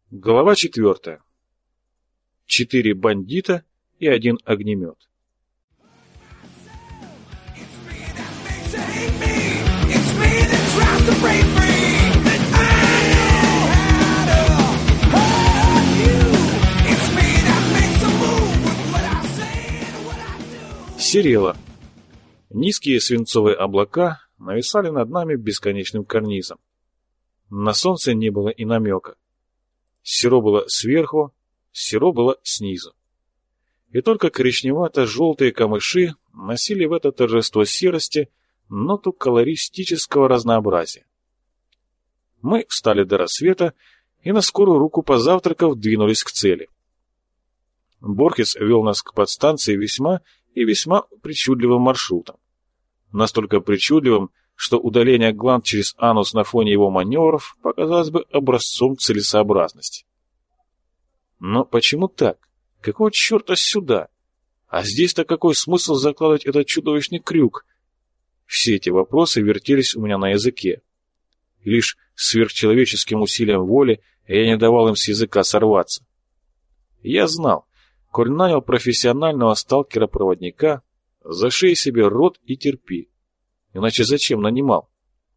Глава 4. 4 бандита и 1 огнемет. Серело. Низкие свинцовые облака нависали над нами бесконечным карнизом. На солнце не было и намека. Серо было сверху, серо было снизу. И только коричневато-желтые камыши носили в это торжество серости ноту колористического разнообразия. Мы встали до рассвета и на скорую руку позавтракав двинулись к цели. Борхес вел нас к подстанции весьма и весьма причудливым маршрутом. Настолько причудливым, что удаление гланд через анус на фоне его маневров показалось бы образцом целесообразности. Но почему так? Какого черта сюда? А здесь-то какой смысл закладывать этот чудовищный крюк? Все эти вопросы вертелись у меня на языке. И лишь сверхчеловеческим усилием воли я не давал им с языка сорваться. Я знал, коль нанял профессионального сталкера-проводника, зашей себе рот и терпи. Иначе зачем нанимал?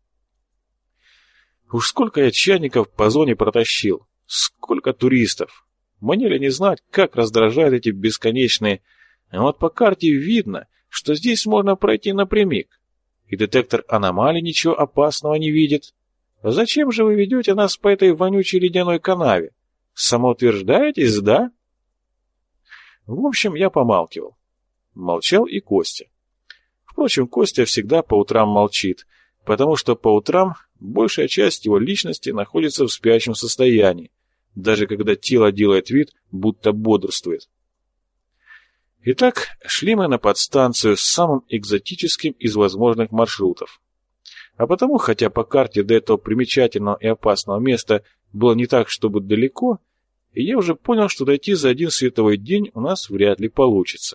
Уж сколько я чайников по зоне протащил, сколько туристов. Мне ли не знать, как раздражают эти бесконечные... А вот по карте видно, что здесь можно пройти напрямик, и детектор аномалий ничего опасного не видит. Зачем же вы ведете нас по этой вонючей ледяной канаве? Самоутверждаетесь, да? В общем, я помалкивал. Молчал и Костя. Впрочем, Костя всегда по утрам молчит, потому что по утрам большая часть его личности находится в спящем состоянии, даже когда тело делает вид, будто бодрствует. Итак, шли мы на подстанцию с самым экзотическим из возможных маршрутов. А потому, хотя по карте до этого примечательного и опасного места было не так, чтобы далеко, я уже понял, что дойти за один световой день у нас вряд ли получится.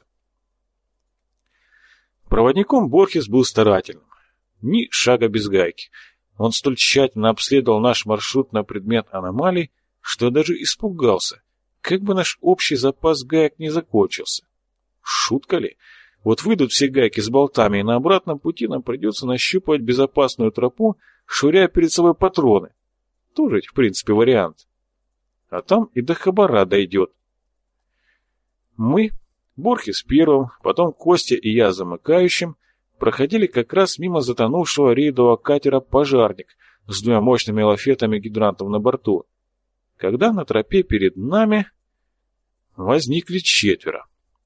Проводником Борхес был старательным. Ни шага без гайки. Он столь тщательно обследовал наш маршрут на предмет аномалий, что я даже испугался, как бы наш общий запас гаек не закончился. Шутка ли? Вот выйдут все гайки с болтами, и на обратном пути нам придется нащупывать безопасную тропу, швыряя перед собой патроны. Тоже, в принципе, вариант. А там и до Хабара дойдет. Мы... Борхес первым, потом Костя и я замыкающим, проходили как раз мимо затонувшего рейдового катера «Пожарник» с 2 мощными лафетами гидрантов на борту, когда на тропе перед нами возникли 4.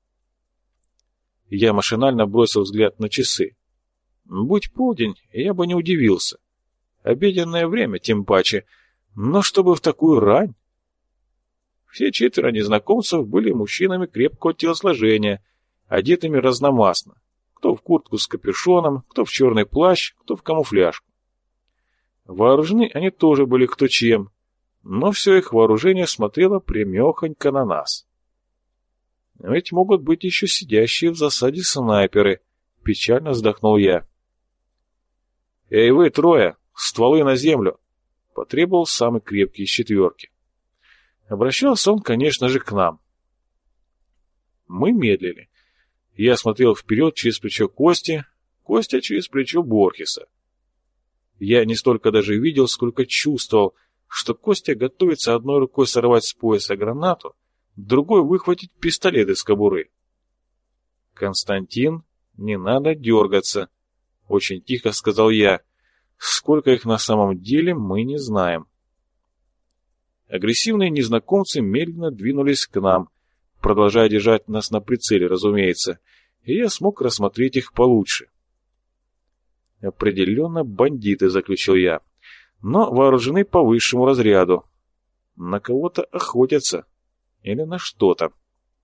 Я машинально бросил взгляд на часы. Будь полдень, я бы не удивился. Обеденное время, тем паче, но чтобы в такую рань. Все 4 незнакомцев были мужчинами крепкого телосложения, одетыми разномастно. Кто в куртку с капюшоном, кто в черный плащ, кто в камуфляжку. Вооружены они тоже были кто чем, но все их вооружение смотрело прямехонько на нас. Ведь могут быть еще сидящие в засаде снайперы, печально вздохнул я. «Эй вы, 3, стволы на землю!» — потребовал самый крепкий из 4. Обращался он, конечно же, к нам. Мы медлили. Я смотрел вперед через плечо Кости, Костя через плечо Борхеса. Я не столько даже видел, сколько чувствовал, что Костя готовится одной рукой сорвать с пояса гранату, другой выхватить пистолет из кобуры. «Константин, не надо дергаться», — очень тихо сказал я. «Сколько их на самом деле, мы не знаем». Агрессивные незнакомцы медленно двинулись к нам, продолжая держать нас на прицеле, разумеется, и я смог рассмотреть их получше. «Определенно бандиты», — заключил я, — «но вооружены по высшему разряду. На кого-то охотятся. Или на что-то».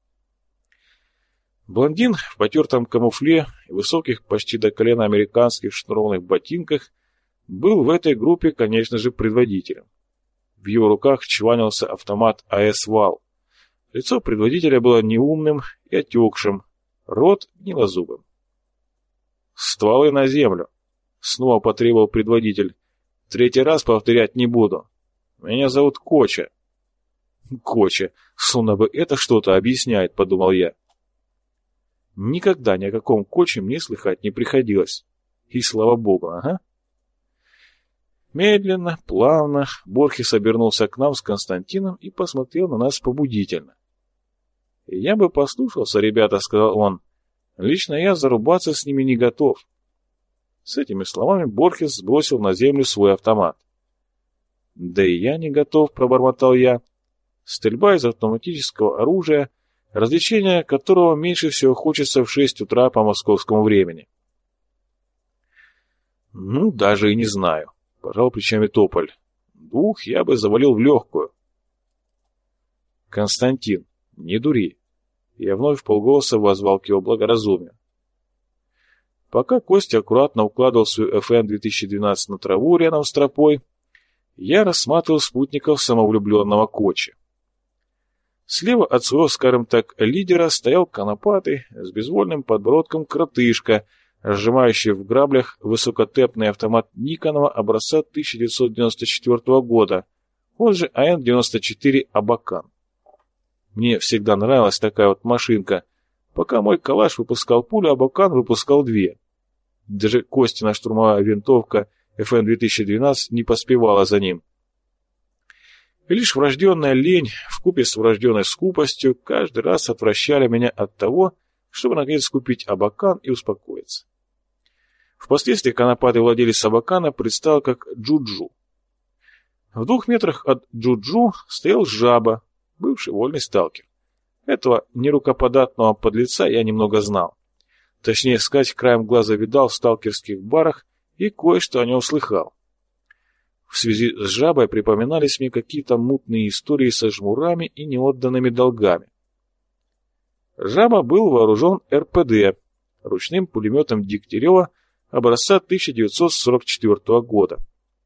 Блондин в потертом камуфле и высоких почти до колена американских шнурованных ботинках был в этой группе, конечно же, предводителем. В его руках чванился автомат АС-ВАЛ. Лицо предводителя было неумным и отекшим, рот гнилозубым. «Стволы на землю!» — снова потребовал предводитель. «3 раз повторять не буду. Меня зовут Коча». Коча, словно бы это что-то объясняет, подумал я. Никогда ни о каком Коче мне слыхать не приходилось. И слава богу, ага. Медленно, плавно Борхес обернулся к нам с Константином и посмотрел на нас побудительно. «Я бы послушался, ребята», — сказал он. «Лично я зарубаться с ними не готов». С этими словами Борхес сбросил на землю свой автомат. «Да и я не готов», — пробормотал я. «Стрельба из автоматического оружия, развлечение которого меньше всего хочется в 6 утра по московскому времени». «Ну, даже и не знаю», — пожал плечами Тополь. «Двух я бы завалил в легкую». «Константин, не дури». Я вновь вполголоса воззвал к его благоразумию. Пока Костя аккуратно укладывал свою ФН-2012 на траву рядом с тропой, я рассматривал спутников самовлюбленного Кочи. Слева от своего, скажем так, лидера стоял конопатый, с безвольным подбородком коротышка, сжимающий в граблях высокотепный автомат Никонова образца 1994 года, он же АН-94 «Абакан». Мне всегда нравилась такая вот машинка. Пока мой калаш выпускал пулю, Абакан выпускал 2. Даже Костина штурмовая винтовка ФН-2012 не поспевала за ним. И лишь врожденная лень вкупе с врожденной скупостью каждый раз отвращали меня от того, чтобы наконец купить Абакан и успокоиться. Впоследствии конопатый владелец Абакана предстал как Джуджу. В 2 метрах от Джуджу стоял Жаба, бывший вольный сталкер. Этого нерукоподатного подлеца я немного знал. Точнее сказать, краем глаза видал в сталкерских барах и кое-что о нем слыхал. В связи с Жабой припоминались мне какие-то мутные истории со жмурами и неотданными долгами. Жаба был вооружен РПД, ручным пулеметом Дегтярева образца 1944 года.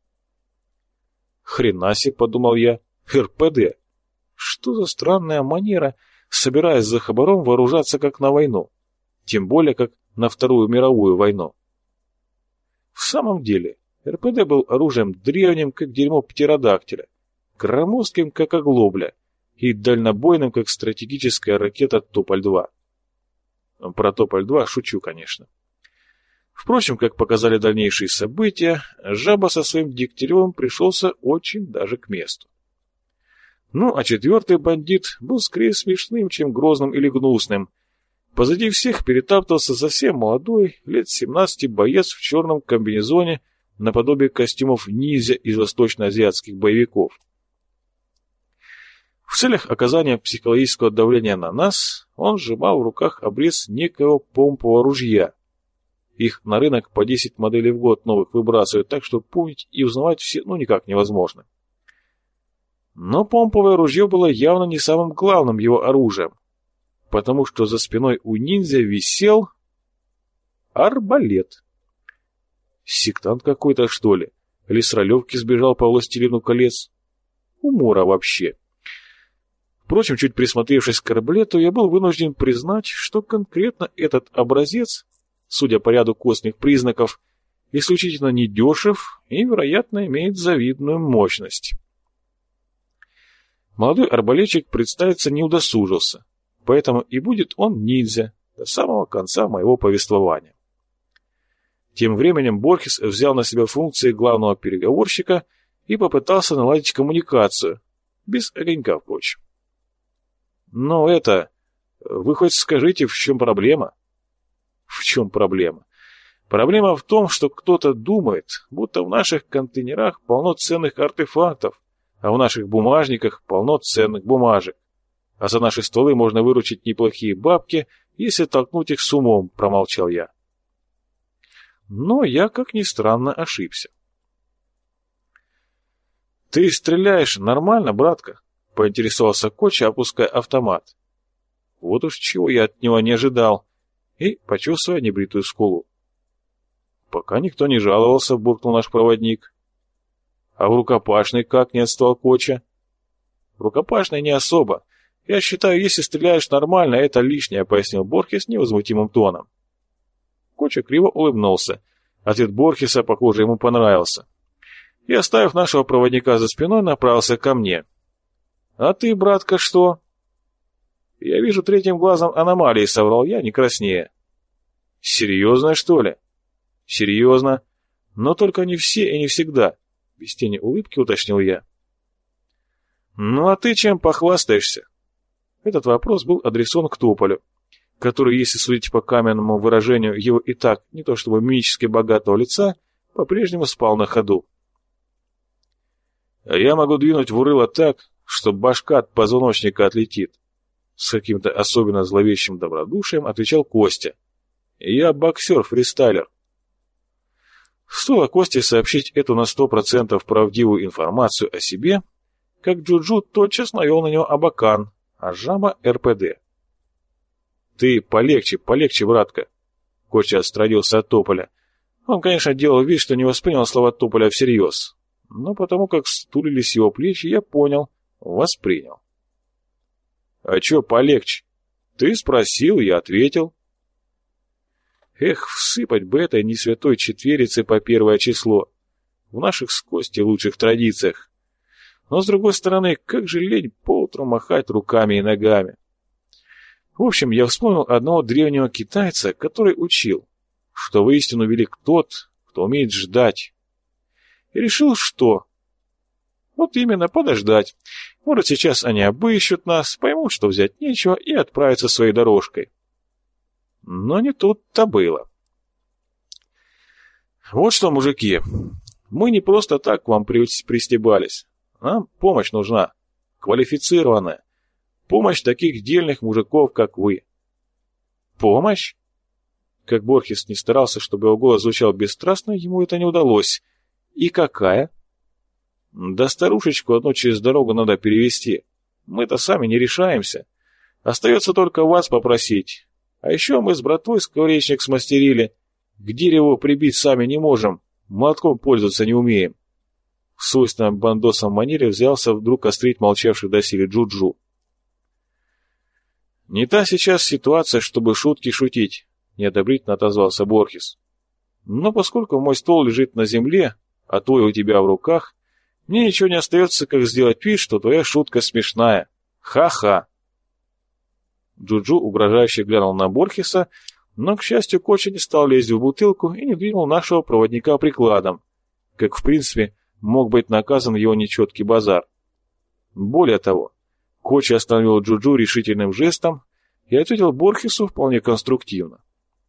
«Хрена себе», — подумал я, — «РПД». Что за странная манера, собираясь за хабаром, вооружаться как на войну, тем более как на Вторую мировую войну. В самом деле, РПД был оружием древним, как дерьмо птеродактиля, громоздким, как оглобля, и дальнобойным, как стратегическая ракета Тополь-2. Про Тополь-2 шучу, конечно. Впрочем, как показали дальнейшие события, Жаба со своим Дегтяревым пришелся очень даже к месту. Ну, а 4-й бандит был скорее смешным, чем грозным или гнусным. Позади всех перетаптывался совсем молодой, лет 17 боец в черном комбинезоне, наподобие костюмов ниндзя из восточноазиатских боевиков. В целях оказания психологического давления на нас, он сжимал в руках обрез некоего помпового ружья. Их на рынок по 10 моделей в год новых выбрасывают, так что помнить и узнавать все никак невозможно. Но помповое ружье было явно не самым главным его оружием, потому что за спиной у ниндзя висел арбалет. Сектант какой-то, что ли? Или с ролевки сбежал по «Властелину колец»? Умора вообще. Впрочем, чуть присмотревшись к арбалету, я был вынужден признать, что конкретно этот образец, судя по ряду костных признаков, исключительно недешев и, вероятно, имеет завидную мощность. Молодой арбалетчик представиться не удосужился, поэтому и будет он ниндзя до самого конца моего повествования. Тем временем Борхес взял на себя функции главного переговорщика и попытался наладить коммуникацию, без огонька, впрочем. «Но вы хоть скажите, в чем проблема?» «В чем проблема?» «Проблема в том, что кто-то думает, будто в наших контейнерах полно ценных артефактов, а в наших бумажниках полно ценных бумажек. А за наши столы можно выручить неплохие бабки, если толкнуть их с умом», — промолчал я. Но я, как ни странно, ошибся. «Ты стреляешь нормально, братка?» — поинтересовался Коча, опуская автомат. Вот уж чего я от него не ожидал, и почесывая небритую скулу. «Пока никто не жаловался», — буркнул наш проводник. «А в рукопашной как?» — не отстал Коча. «В рукопашной не особо. Я считаю, если стреляешь нормально, это лишнее», — пояснил Борхес невозмутимым тоном. Коча криво улыбнулся. Ответ Борхеса, похоже, ему понравился. И, оставив нашего проводника за спиной, направился ко мне. А ты, братка, что? Я вижу, третьим глазом аномалии, соврал я, не краснее. Серьезно, что ли? Серьезно. Но только не все и не всегда. Без тени улыбки уточнил я. Ну а ты чем похвастаешься? Этот вопрос был адресован к Тополю, который, если судить по каменному выражению его и так, не то чтобы мимически богатого лица, по-прежнему спал на ходу. А я могу двинуть в урыло так, что башка от позвоночника отлетит. С каким-то особенно зловещим добродушием отвечал Костя. Я боксер-фристайлер. Стоило Косте сообщить эту на 100% правдивую информацию о себе, как Джуджу тотчас навел на него Абакан, а Жаба — РПД. «Ты полегче, братка!» Костя отстранился от Тополя. Он, конечно, делал вид, что не воспринял слова Тополя всерьез, но потому как стулились его плечи, я понял, воспринял. «А чё полегче? Ты спросил, я ответил». Эх, всыпать бы этой несвятой четверице по первое число. В наших с Костей лучших традициях. Но, с другой стороны, как же лень поутру махать руками и ногами. В общем, я вспомнил одного древнего китайца, который учил, что воистину велик тот, кто умеет ждать. И решил, что... Вот именно, подождать. Может, сейчас они обыщут нас, поймут, что взять нечего, и отправятся своей дорожкой. Но не тут-то было. Вот что, мужики, мы не просто так к вам пристебались. Нам помощь нужна, квалифицированная. Помощь таких дельных мужиков, как вы. Помощь? Как Борхес не старался, чтобы его голос звучал бесстрастно, ему это не удалось. И какая? Да старушечку одну через дорогу надо перевести. Мы-то сами не решаемся. Остается только вас попросить. А еще мы с братвой скворечник смастерили. К дереву прибить сами не можем, молотком пользоваться не умеем. В свойственном бандосом манере взялся вдруг острить молчавший доселе Джуджу. «Не та сейчас ситуация, чтобы шутки шутить», — неодобрительно отозвался Борхес. «Но поскольку мой стол лежит на земле, а твой у тебя в руках, мне ничего не остается, как сделать вид, что твоя шутка смешная. Ха-ха!» Джуджу угрожающе глянул на Борхеса, но, к счастью, Коча не стал лезть в бутылку и не двинул нашего проводника прикладом, как, в принципе, мог быть наказан его нечеткий базар. Более того, Коча остановил Джуджу решительным жестом и ответил Борхесу вполне конструктивно.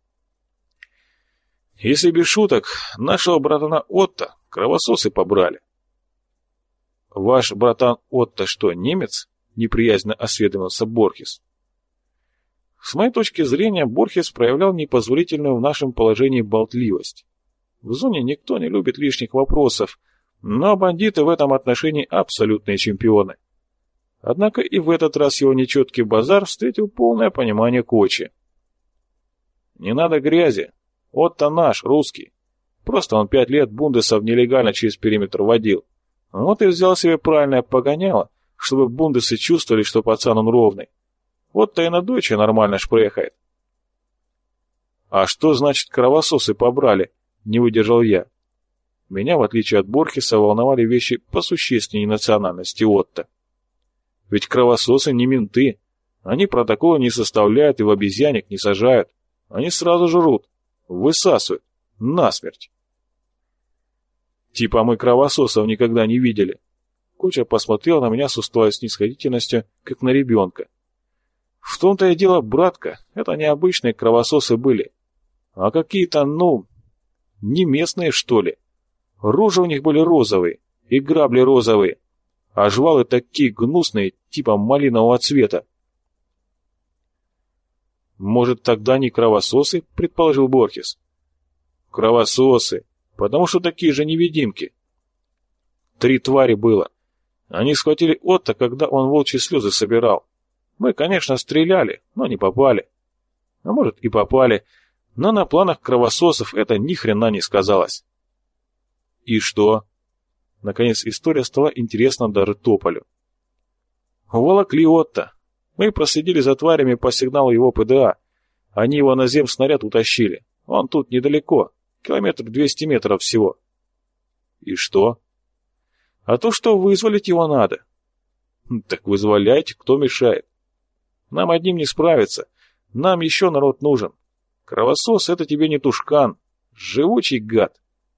«Если без шуток, нашего братана Отто кровососы побрали». «Ваш братан Отто что, немец?» — неприязненно осведомился Борхес. С моей точки зрения, Борхес проявлял непозволительную в нашем положении болтливость. В зоне никто не любит лишних вопросов, но бандиты в этом отношении абсолютные чемпионы. Однако и в этот раз его нечеткий базар встретил полное понимание Кочи. «Не надо грязи. Отто наш, русский. Просто он 5 лет бундесов нелегально через периметр водил. Вот и взял себе правильное погоняло, чтобы бундесы чувствовали, что пацан он ровный. Вот-то и на доче нормально шпрехает». «А что значит кровососы побрали?» — не выдержал я. Меня, в отличие от Борхеса, волновали вещи посущественнее национальности Отто. Ведь кровососы не менты. Они протоколы не составляют и в обезьянник не сажают. Они сразу жрут, высасывают, насмерть. Типа мы кровососов никогда не видели. Коча посмотрел на меня с усталой снисходительностью, как на ребенка. В том-то и дело, братка, это не обычные кровососы были, а какие-то, не местные, что ли. Рожи у них были розовые, и грабли розовые, а жвалы такие гнусные, типа малинового цвета. «Может, тогда не кровососы?» — предположил Борхес. «Кровососы, потому что такие же невидимки. 3 твари было. Они схватили Отто, когда он волчьи слезы собирал. Мы, конечно, стреляли, но не попали. А может, и попали, но на планах кровососов это ни хрена не сказалось». «И что?» Наконец история стала интересна даже Тополю. «Уволокли Отто. Мы проследили за тварями по сигналу его ПДА. Они его на земснаряд утащили. Он тут недалеко, 200 метров всего». «И что?» «А то, что вызволить его надо. Так вызволяйте, кто мешает. Нам одним не справиться. Нам еще народ нужен. Кровосос — это тебе не тушкан. Живучий гад.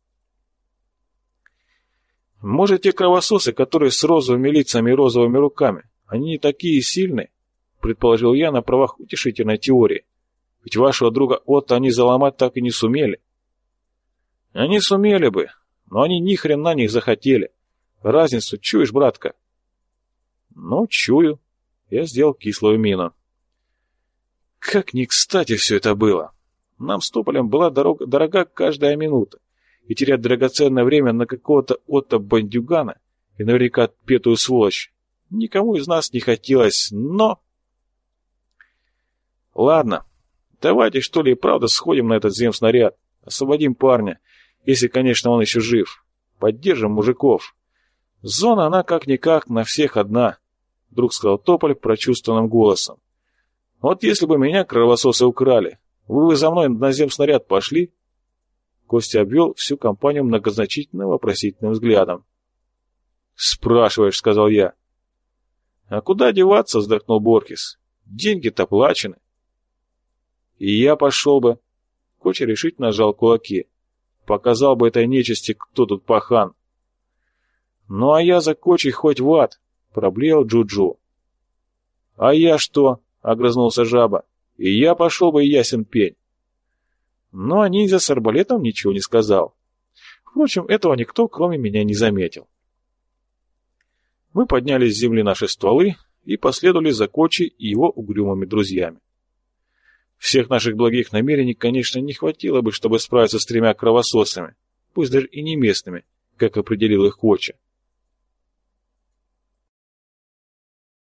Может, те кровососы, которые с розовыми лицами и розовыми руками, они не такие сильные, предположил я на правах утешительной теории. Ведь вашего друга Отто они заломать так и не сумели. Они сумели бы, но они ни хрена не захотели. Разницу чуешь, братка? Ну, чую. Я сделал кислую мину. Как не кстати все это было. Нам с Тополем была дорога каждая минута. И терять драгоценное время на какого-то Отто-бандюгана и наверняка отпетую сволочь никому из нас не хотелось, но... Ладно, давайте что ли и правда сходим на этот земснаряд, освободим парня, если, конечно, он еще жив. Поддержим мужиков. Зона, она как-никак на всех одна, вдруг сказал Тополь прочувствованным голосом. Вот если бы меня кровососы украли, вы бы за мной на земснаряд пошли? Костя обвел всю компанию многозначительным вопросительным взглядом. «Спрашиваешь», — сказал я. «А куда деваться?» — вздохнул Борхес. «Деньги-то плачены». «И я пошел бы». Коча решительно сжал кулаки. «Показал бы этой нечисти, кто тут пахан». «Ну а я за Кочей хоть в ад», — проблеял Джуджу. «А я что?» — огрызнулся Жаба. «И я пошел бы, ясен пень». Но ниндзя с арбалетом ничего не сказал. Впрочем, этого никто, кроме меня, не заметил. Мы подняли с земли наши стволы и последовали за Кочи и его угрюмыми друзьями. Всех наших благих намерений, конечно, не хватило бы, чтобы справиться с 3 кровососами, пусть даже и не местными, как определил их Коча.